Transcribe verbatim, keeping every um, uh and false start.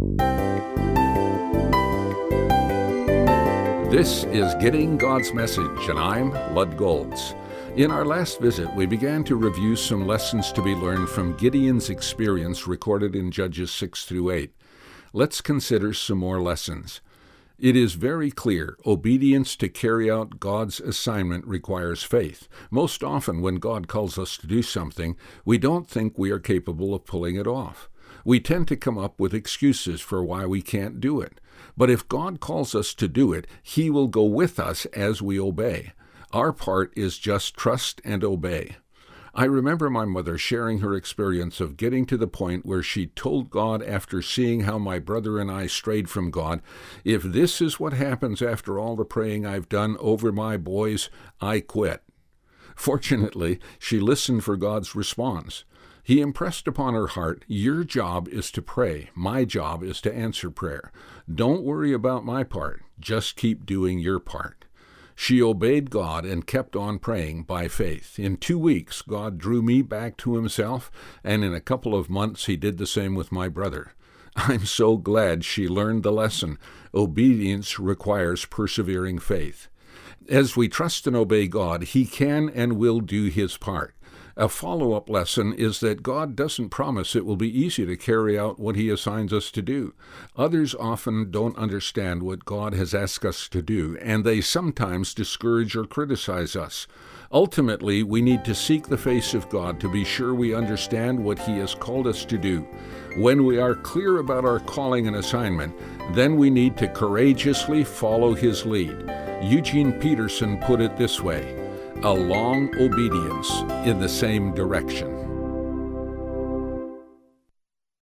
This is Getting God's Message, and I'm Lud Golds. In our last visit, we began to review some lessons to be learned from Gideon's experience recorded in Judges six through eight. Let's consider some more lessons. It is very clear obedience to carry out God's assignment requires faith. Most often when God calls us to do something, we don't think we are capable of pulling it off. We tend to come up with excuses for why we can't do it. But if God calls us to do it, He will go with us as we obey. Our part is just trust and obey. I remember my mother sharing her experience of getting to the point where she told God after seeing how my brother and I strayed from God, "If this is what happens after all the praying I've done over my boys, I quit." Fortunately, she listened for God's response. He impressed upon her heart, "Your job is to pray. My job is to answer prayer. Don't worry about my part. Just keep doing your part." She obeyed God and kept on praying by faith. In two weeks, God drew me back to Himself, and in a couple of months He did the same with my brother. I'm so glad she learned the lesson. Obedience requires persevering faith. As we trust and obey God, He can and will do His part. A follow-up lesson is that God doesn't promise it will be easy to carry out what He assigns us to do. Others often don't understand what God has asked us to do, and they sometimes discourage or criticize us. Ultimately, we need to seek the face of God to be sure we understand what He has called us to do. When we are clear about our calling and assignment, then we need to courageously follow His lead. Eugene Peterson put it this way: a long obedience in the same direction.